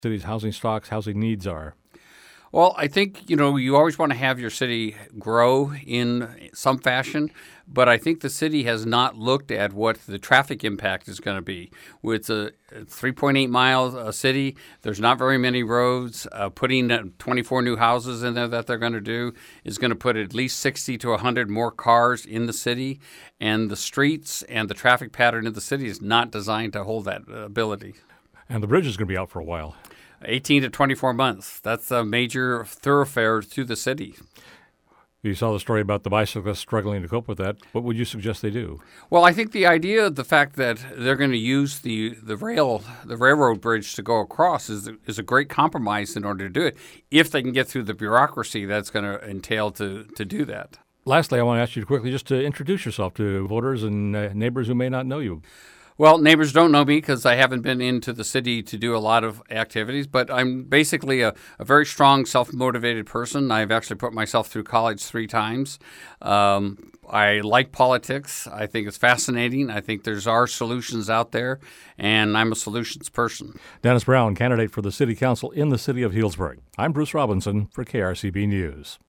city's housing stocks, housing needs are? Well, I think, you always want to have your city grow in some fashion, but I think the city has not looked at what the traffic impact is going to be. It's a 3.8 mile city. There's not very many roads. Putting 24 new houses in there that they're going to do is going to put at least 60 to 100 more cars in the city, and the streets and the traffic pattern of the city is not designed to hold that ability. And the bridge is going to be out for a while. 18 to 24 months. That's a major thoroughfare to the city. You saw the story about the bicyclists struggling to cope with that. What would you suggest they do? Well, I think the idea of the fact that they're going to use the railroad bridge to go across is a great compromise in order to do it, if they can get through the bureaucracy that's going to entail to do that. Lastly, I want to ask you quickly just to introduce yourself to voters and neighbors who may not know you. Well, neighbors don't know me because I haven't been into the city to do a lot of activities, but I'm basically a very strong, self-motivated person. I've actually put myself through college 3 times. I like politics. I think it's fascinating. I think there are solutions out there, and I'm a solutions person. Dennis Brown, candidate for the city council in the city of Healdsburg. I'm Bruce Robinson for KRCB News.